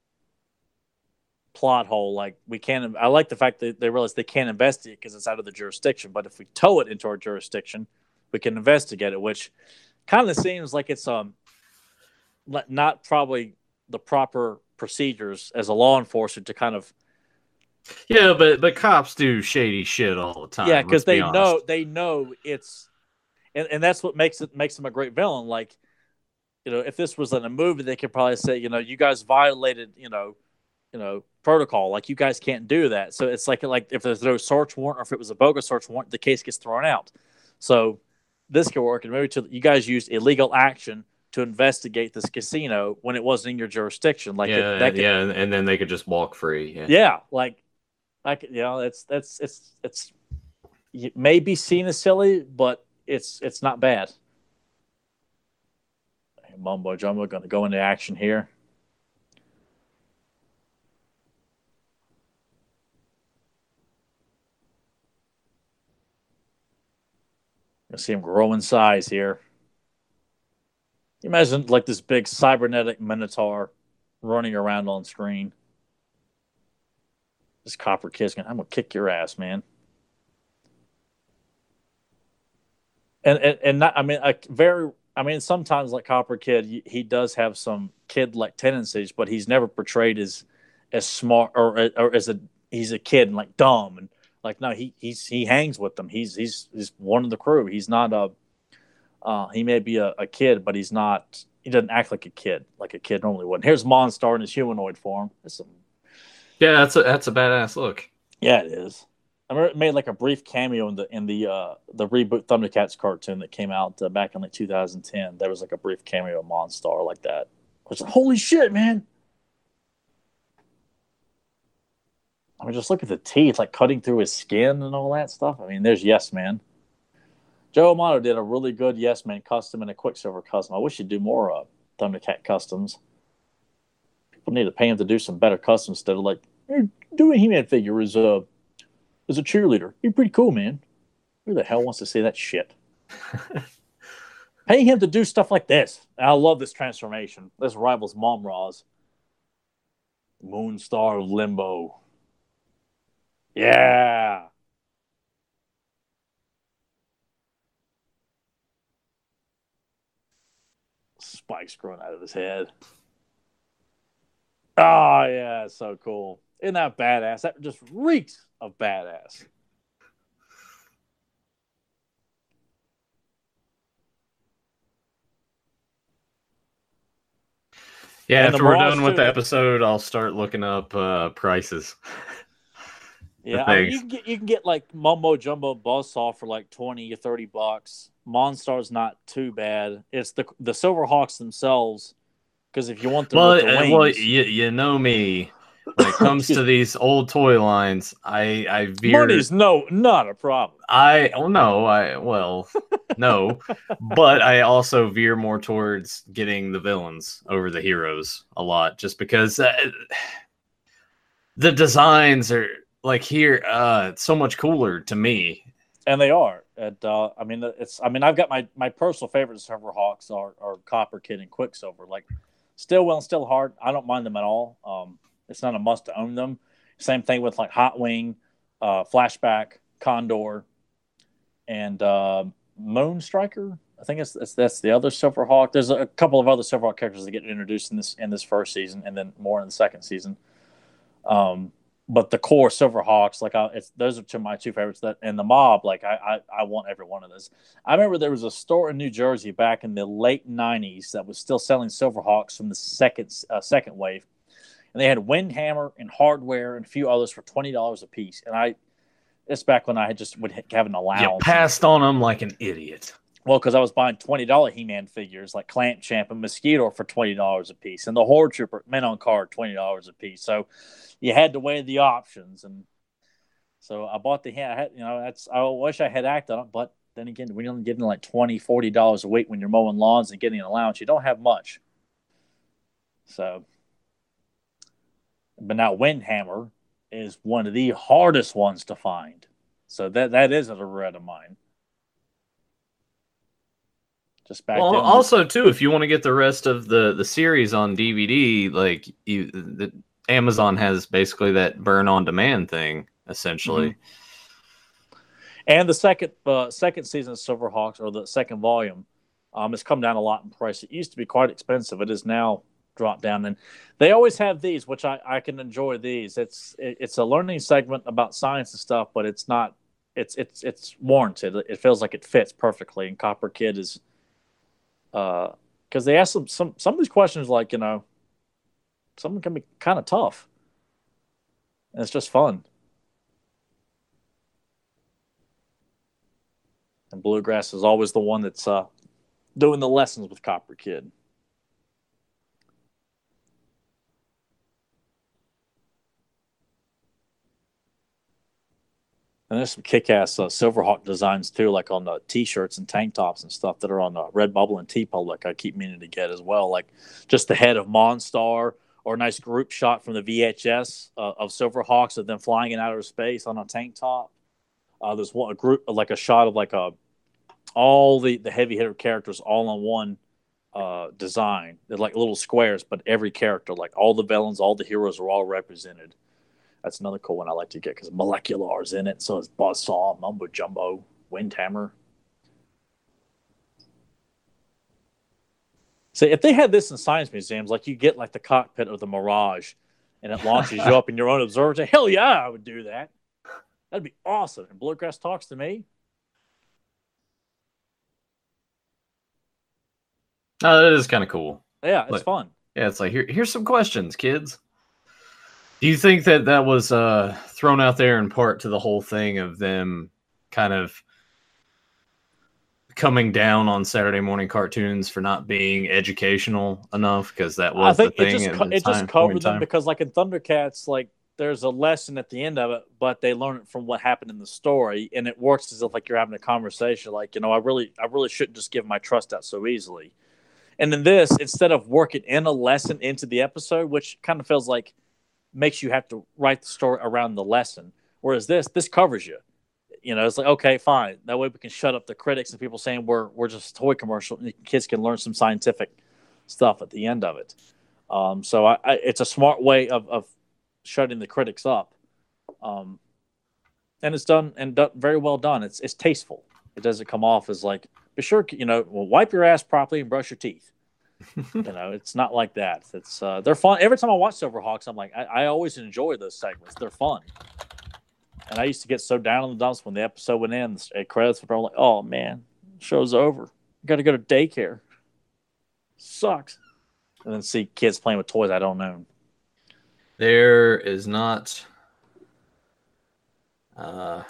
plot hole. Like, I like the fact that they realize they can't investigate because it's out of the jurisdiction. But if we tow it into our jurisdiction, we can investigate it, which kind of seems like it's not probably the proper procedures as a law enforcer to kind of. Yeah, but cops do shady shit all the time. Yeah, because they know it's, and that's what makes them a great villain. Like, if this was in a movie, they could probably say, you guys violated, protocol. Like, you guys can't do that. So it's like if there's no search warrant, or if it was a bogus search warrant, the case gets thrown out. So this could work. And maybe you guys used illegal action to investigate this casino when it wasn't in your jurisdiction. Like, and then they could just walk free. Yeah, it's it may be seen as silly, but it's not bad. Mumbo Jumbo going to go into action here. You see him grow in size here. You imagine like this big cybernetic minotaur running around on screen. This Copper Kid's I'm gonna kick your ass, man. And not, sometimes like Copper Kid, he does have some kid-like tendencies, but he's never portrayed as smart or as he's a kid and like dumb, and like, no, he hangs with them. He's one of the crew. He's not He may be a kid, but he's not. He doesn't act like a kid normally would. Here's Monstar in his humanoid form. Yeah, that's a badass look. Yeah, it is. I remember it made like a brief cameo in the reboot Thundercats cartoon that came out back in like 2010. There was like a brief cameo of Monstar like that. I was like, holy shit, man! I mean, just look at the teeth, like cutting through his skin and all that stuff. I mean, there's Yes Man. Joe Amato did a really good Yes Man custom and a Quicksilver custom. I wish he'd do more Thundercat customs. People need to pay him to do some better customs instead of like, hey, doing a He-Man figure as a cheerleader. You're pretty cool, man. Who the hell wants to say that shit? Pay him to do stuff like this. And I love this transformation. This rivals Mom-Ra's. Moonstar of Limbo. Yeah. Spikes growing out of his head. Oh, yeah. So cool. Isn't that badass? That just reeks of badass. Yeah, after we're done with the episode, I'll start looking up prices. Yeah, I mean, you can get like Mumbo Jumbo Buzzsaw for like $20 or $30. Monstar's not too bad. It's the Silverhawks themselves, because if you want them with the wings, well, you know me. When it comes to these old toy lines, I veer. Money's not a problem. No, but I also veer more towards getting the villains over the heroes a lot, just because the designs are like here, it's so much cooler to me. And they are. I mean, I've got my personal favorite Silverhawks are Copper Kid and Quicksilver. Like, Stillwell and Stillheart, I don't mind them at all. It's not a must to own them. Same thing with like Hot Wing, Flashback, Condor, and Moonstriker. I think that's the other Silverhawk. There's a couple of other Silverhawk characters that get introduced in this first season, and then more in the second season. But the core Silverhawks, like those are my two favorites. That and the Mob, like I want every one of those. I remember there was a store in New Jersey back in the late '90s that was still selling Silverhawks from the second wave, and they had Windhammer and Hardware and a few others for $20 a piece. And it's back when I just would have an allowance. You passed on them like an idiot. Well, because I was buying $20 He-Man figures like Clamp Champ and Mosquito for $20 a piece, and the Horde Trooper Men on Card $20 a piece. So you had to weigh the options, and so I bought the hand. I wish I had acted on it, but then again, when you're getting like $20, $40 a week when you're mowing lawns and getting an allowance, you don't have much. So, but now Windhammer is one of the hardest ones to find. So that is a regret of mine. Just back then. Also, too, if you want to get the rest of the series on DVD, like Amazon has basically that burn on demand thing, essentially. Mm-hmm. And the second season of Silverhawks, or the second volume, has come down a lot in price. It used to be quite expensive. It is now dropped down, and they always have these, which I can enjoy these. It's a learning segment about science and stuff, but it's not. It's warranted. It feels like it fits perfectly. And Copper Kid is. Because they ask some of these questions, like, some can be kind of tough, and it's just fun. And Bluegrass is always the one that's doing the lessons with Copper Kid. And there's some kick-ass Silverhawk designs too, like on the T-shirts and tank tops and stuff that are on Redbubble and TeePublic. I keep meaning to get as well, like just the head of Monstar, or a nice group shot from the VHS of Silverhawks of them flying in outer space on a tank top. There's a group, like a shot of like all the heavy hitter characters all on one design. They're like little squares, but every character, like all the villains, all the heroes are all represented. That's another cool one I like to get because Molecular's in it. So is Buzzsaw, Mumbo Jumbo, Windhammer. See, if they had this in science museums, like you get like the cockpit of the Mirage, and it launches you up in your own observatory, hell yeah, I would do that. That'd be awesome. And Bluegrass talks to me. No, that is kind of cool. Yeah, it's fun. Yeah, it's like here's some questions, kids. Do you think that that was thrown out there in part to the whole thing of them kind of coming down on Saturday morning cartoons for not being educational enough? Because that I was the think thing at the it just point in covered them time. because, like in Thundercats, like there's a lesson at the end of it, but they learn it from what happened in the story, and it works as if like you're having a conversation. Like, I really shouldn't just give my trust out so easily. And in this, instead of working in a lesson into the episode, which kind of feels like makes you have to write the story around the lesson, whereas this covers you. It's like, okay, fine. That way we can shut up the critics and people saying we're just a toy commercial. And kids can learn some scientific stuff at the end of it. So it's a smart way of shutting the critics up, and it's done very well done. It's tasteful. It doesn't come off as like, be sure wipe your ass properly and brush your teeth. It's not like that. It's they're fun. Every time I watch Silverhawks, I'm like, I always enjoy those segments. They're fun. And I used to get so down in the dumps when the episode went in, the credits were like, oh man, show's over. Got to go to daycare. Sucks. And then see kids playing with toys I don't own. There is not. Wow,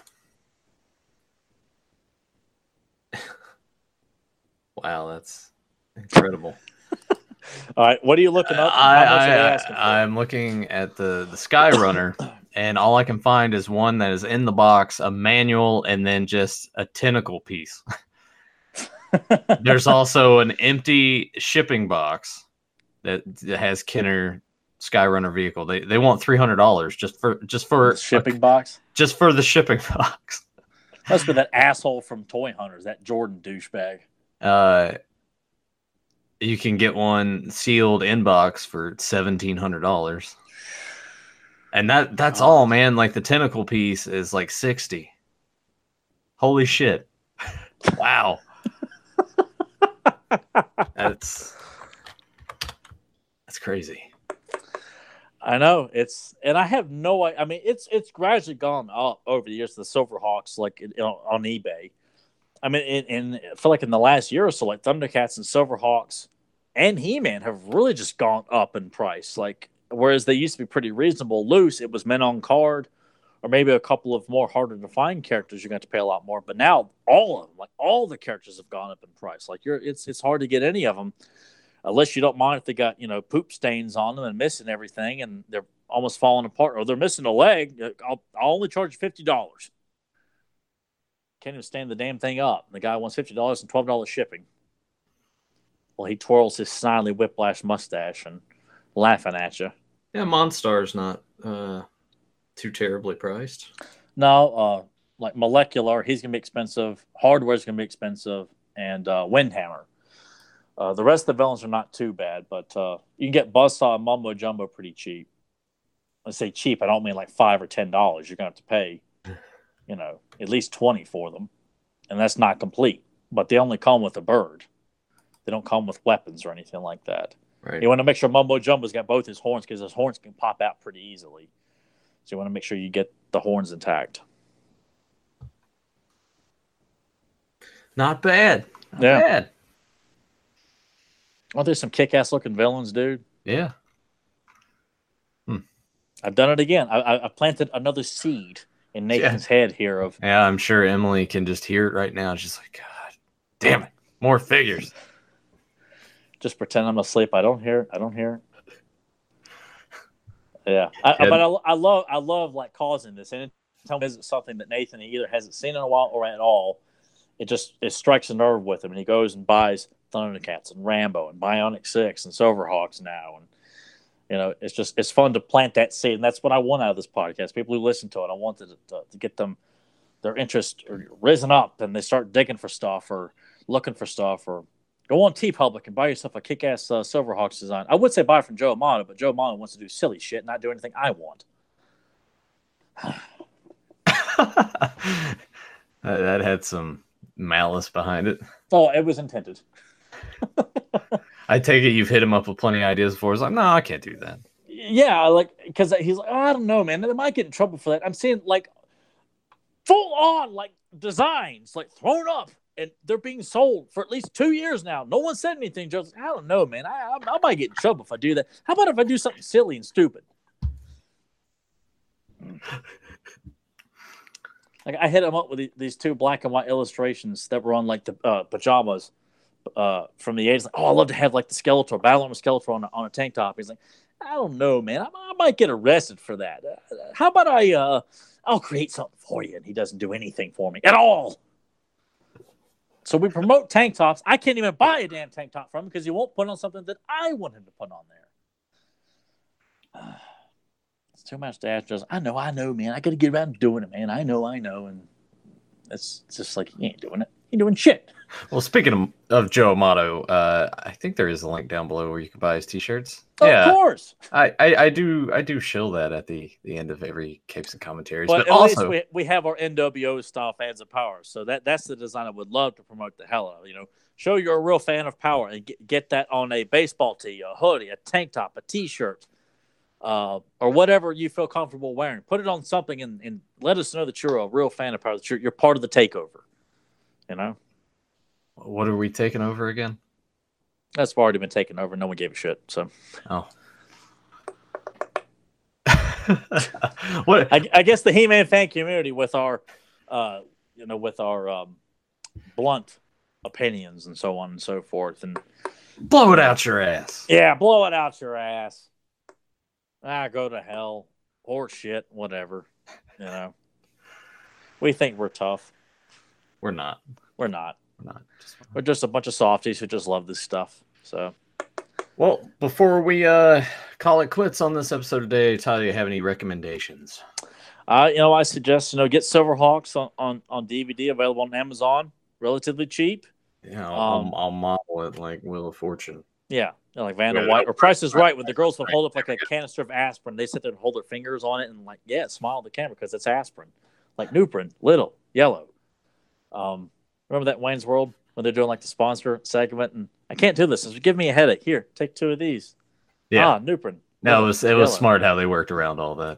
that's incredible. All right, what are you looking up? I'm looking at the Skyrunner, and all I can find is one that is in the box, a manual, and then just a tentacle piece. There's also an empty shipping box that has Kenner Skyrunner vehicle. They want $300 just for shipping box, just for the shipping box. Must be that asshole from Toy Hunters, that Jordan douchebag. You can get one sealed in box for $1,700, and that's all, man. Like the tentacle piece is like $60. Holy shit! Wow, that's crazy. I know and I have no. I mean, it's gradually gone up over the years. The Silverhawks, like on eBay. I mean, I feel like in the last year or so, like Thundercats and Silverhawks and He-Man have really just gone up in price. Like, whereas they used to be pretty reasonable, loose, it was men on card, or maybe a couple of more harder to find characters you're going to pay a lot more. But now all of them, like all the characters, have gone up in price. Like it's hard to get any of them unless you don't mind if they got poop stains on them and missing everything, and they're almost falling apart, or they're missing a leg. I'll only charge $50. Can't even stand the damn thing up. The guy wants $50 and $12 shipping. Well, he twirls his snidely whiplash mustache and laughing at you. Yeah, Monstar's not too terribly priced. No, like Molecular, he's gonna be expensive. Hardware's gonna be expensive, and Windhammer. The rest of the villains are not too bad, but you can get Buzzsaw and Mumbo Jumbo pretty cheap. Let's say cheap. I don't mean like $5 or $10. You're gonna have to pay, at least $20 for them, and that's not complete. But they only come with a bird. They don't come with weapons or anything like that. Right. You want to make sure Mumbo Jumbo's got both his horns, because his horns can pop out pretty easily. So you want to make sure you get the horns intact. Not bad. Not bad. Aren't there some kick-ass looking villains, dude? Yeah. I've done it again. I planted another seed in Nathan's head here. Yeah, I'm sure Emily can just hear it right now. She's like, God damn it, more figures. Just pretend I'm asleep. I don't hear it. Yeah, but I love like causing this, and it's something that Nathan either hasn't seen in a while or at all. It strikes a nerve with him, and he goes and buys Thundercats and Rambo and Bionic Six and Silverhawks now, and it's fun to plant that seed, and that's what I want out of this podcast. People who listen to it, I wanted to get them their interest risen up, and they start digging for stuff or looking for stuff, or go on TeePublic and buy yourself a kick-ass Silverhawks design. I would say buy from Joe Amano, but Joe Amano wants to do silly shit, not do anything I want. That had some malice behind it. Oh, it was intended. I take it you've hit him up with plenty of ideas before. He's like, no, I can't do that. Yeah, because he's like, oh, I don't know, man. They might get in trouble for that. I'm seeing like full on like designs like thrown up and they're being sold for at least 2 years now. No one said anything. Joe's like, I don't know, man. I might get in trouble if I do that. How about if I do something silly and stupid? Like I hit him up with these 2 black and white illustrations that were on like the pajamas from the 80s. Like, oh, I love to have like the Skeletor, Battle Armor Skeletor on a tank top. He's like, I don't know, man. I might get arrested for that. How about I'll create something for you? And he doesn't do anything for me at all. So we promote tank tops. I can't even buy a damn tank top from him because he won't put on something that I want him to put on there. It's too much to ask. Just, I know, man. I got to get around doing it, man. I know. And it's just like, he ain't doing it. He ain't doing shit. Well, speaking of Joe Amato, I think there is a link down below where you can buy his t-shirts. Of course. I do shill that at the end of every Capes and Commentaries. But at also, least we have our NWO style fans of Power. So that's the design I would love to promote the hell out of. Show you're a real fan of Power and get that on a baseball tee, a hoodie, a tank top, a t-shirt, or whatever you feel comfortable wearing. Put it on something and let us know that you're a real fan of Power, that you're part of the takeover. What are we taking over again? That's already been taken over. No one gave a shit. So, what? I guess the He-Man fan community with our, blunt opinions and so on and so forth, and blow it out your ass. Yeah, blow it out your ass. Go to hell. Horse shit. Whatever. We think we're tough. We're not. We're just a bunch of softies who just love this stuff. So, well, before we call it quits on this episode today, Tyler, you have any recommendations? I suggest get Silverhawks on DVD, available on Amazon, relatively cheap. Yeah, I'll model it like Wheel of Fortune. Yeah, like Vanna White or Price is Right, when the girls would hold up like a canister of aspirin. They sit there and hold their fingers on it and smile at the camera because it's aspirin, like Nuprin, little, yellow. Remember that Wayne's World when they're doing like the sponsor segment? And I can't do this. It's give me a headache. Here, take 2 of these. Yeah, Nuprin. No, it was smart how they worked around all that.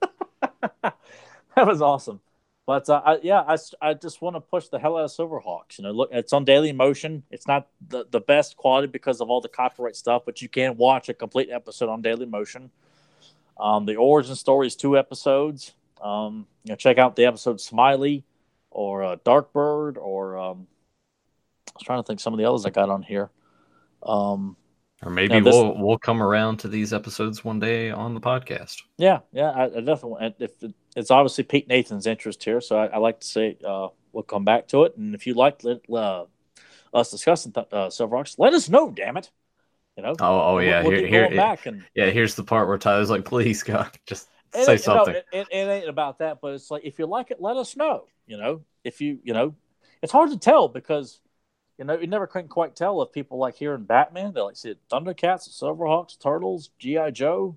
That was awesome. But I just want to push the hell out of Silverhawks. Look, it's on Daily Motion. It's not the best quality because of all the copyright stuff, but you can watch a complete episode on Daily Motion. The origin story is 2 episodes. Check out the episode Smiley or Darkbird, or I was trying to think some of the others I got on here. Or maybe we'll come around to these episodes one day on the podcast. Yeah, I definitely. If it's obviously Pete Nathan's interest here, so I like to say we'll come back to it. And if you like us discussing Silverhawks, let us know. Damn it, Oh yeah, we'll back and here's the part where Tyler's like, "Please God, just say something." It ain't about that, but it's like if you like it, let us know. If you it's hard to tell because. You never can quite tell if people like hearing Batman. They like see Thundercats, Silverhawks, Turtles, G.I. Joe,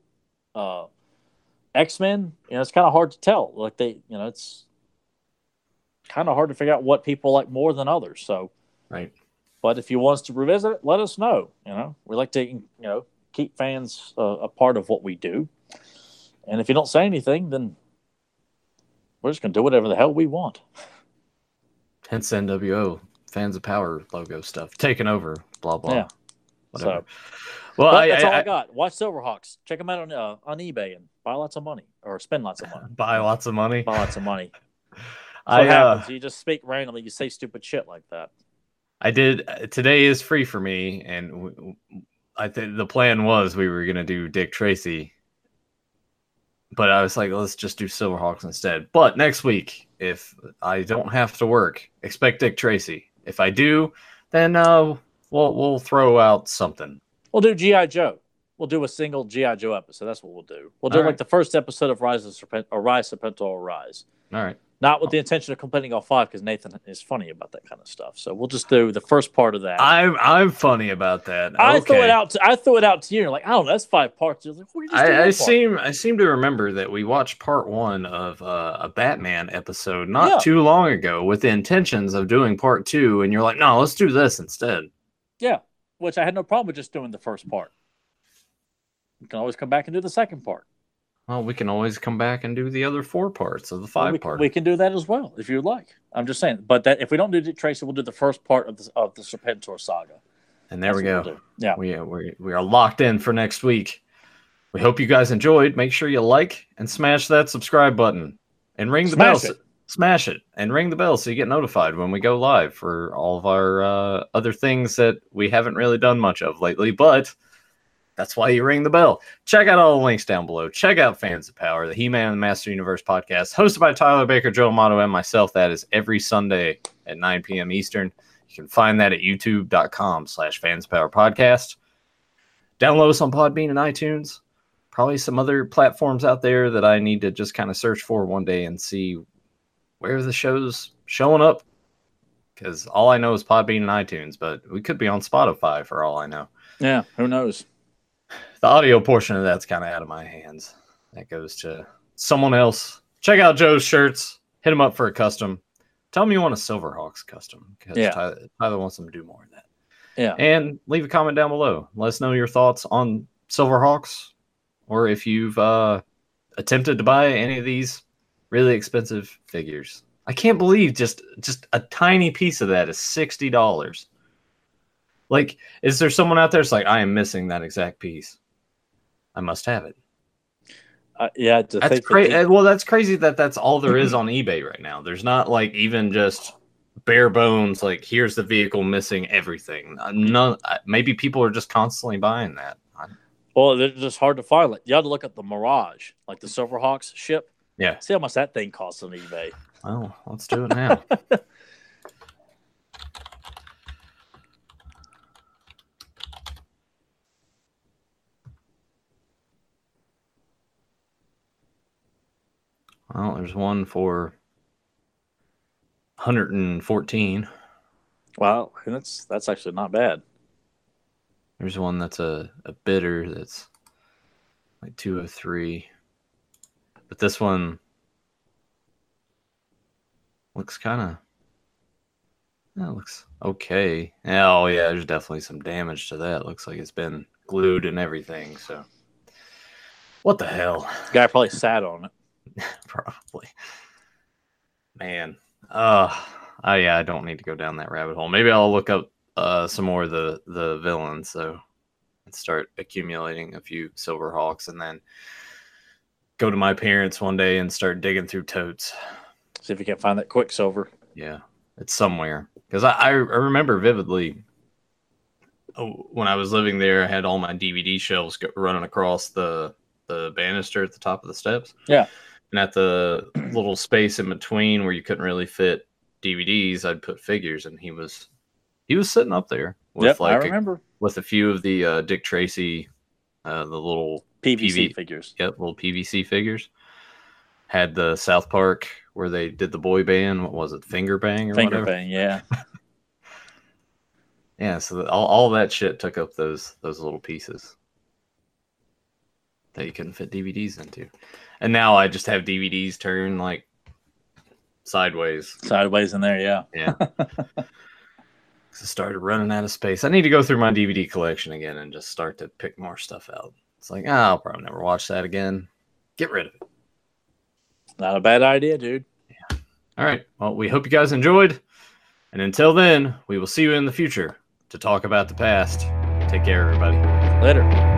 X-Men. It's kind of hard to tell. Like it's kind of hard to figure out what people like more than others. So, right. But if you want us to revisit it, let us know. We like to keep fans a part of what we do. And if you don't say anything, then we're just gonna do whatever the hell we want. Hence NWO. Fans of Power logo stuff taking over, blah blah. Yeah, whatever. So, that's all I got. Watch Silverhawks. Check them out on eBay and buy lots of money or spend lots of money. Buy lots of money. Buy lots of money. What happens? You just speak randomly. You say stupid shit like that. I did. Today is free for me, and I think the plan was we were gonna do Dick Tracy, but I was like, let's just do Silverhawks instead. But next week, if I don't have to work, expect Dick Tracy. If I do, then we'll throw out something. We'll do G.I. Joe. We'll do a single G.I. Joe episode. That's what we'll do. We'll do the first episode of Rise Serpentor or Rise. All right. Not with the intention of completing all 5 because Nathan is funny about that kind of stuff. So we'll just do the first part of that. I'm funny about that. I threw it out to you. You're like, I don't know, that's 5 parts. You're like, what are you just I seem to remember that we watched part 1 of a Batman episode not too long ago with the intentions of doing part 2, and you're like, no, let's do this instead. Yeah, which I had no problem with just doing the first part. You can always come back and do the second part. Well, we can always come back and do the other 4 parts of the 5-part. We can do that as well if you'd like. I'm just saying, but that if we don't do Dick Tracy, we'll do the first part of the Serpentor saga. And there we go. We'll yeah, we are locked in for next week. We hope you guys enjoyed. Make sure you like and smash that subscribe button and ring the bell. Smash it and ring the bell so you get notified when we go live for all of our other things that we haven't really done much of lately, but that's why you ring the bell. Check out all the links down below. Check out Fans of Power, the He-Man and the Master Universe podcast, hosted by Tyler Baker, Joe Amato, and myself. That is every Sunday at 9 p.m. Eastern. You can find that at youtube.com/fanspowerpodcast. Download us on Podbean and iTunes. Probably some other platforms out there that I need to just kind of search for one day and see where the show's showing up. Because all I know is Podbean and iTunes, but we could be on Spotify for all I know. Yeah, who knows? The audio portion of that's kind of out of my hands. That goes to someone else. Check out Joe's shirts. Hit him up for a custom. Tell him you want a Silverhawks custom, because Tyler wants them to do more of that. Yeah. And leave a comment down below. Let us know your thoughts on Silverhawks, or if you've attempted to buy any of these really expensive figures. I can't believe just a tiny piece of that is $60. Like, is there someone out there that's like, I am missing that exact piece? I must have it. Yeah, that's crazy. Well, that's crazy that that's all there is on eBay right now. There's not like even just bare bones. Like, here's the vehicle missing everything. None. Maybe people are just constantly buying that. Well, they're just hard to find. Like, you have to look at the Mirage, like the Silverhawks ship. Yeah. See how much that thing costs on eBay. Well, let's do it now. Well, there's one for 114. Wow, and that's actually not bad. There's one that's a bidder that's like 203. But this one looks looks okay. Oh yeah, there's definitely some damage to that. Looks like it's been glued and everything. So what the hell? Guy probably sat on it. Probably. Man. Yeah, I don't need to go down that rabbit hole. Maybe I'll look up some more of the villains, so and start accumulating a few Silverhawks, and then go to my parents one day and start digging through totes. See if you can find that Quicksilver. Yeah, it's somewhere. Because I remember vividly when I was living there, I had all my DVD shelves running across the banister at the top of the steps. Yeah. And at the little space in between where you couldn't really fit DVDs, I'd put figures, and he was sitting up there with I remember with a few of the Dick Tracy, the little PVC figures. Yep, little PVC figures. Had the South Park where they did the boy band. What was it, Finger Bang or Finger whatever? Bang, yeah. Yeah, so all that shit took up those little pieces that you couldn't fit DVDs into. And now I just have DVDs turned like sideways in there. Yeah. Yeah. I started running out of space. I need to go through my DVD collection again and just start to pick more stuff out. It's like, I'll probably never watch that again. Get rid of it. Not a bad idea, dude. Yeah. All right. Well, we hope you guys enjoyed. And until then, we will see you in the future to talk about the past. Take care, everybody. Later.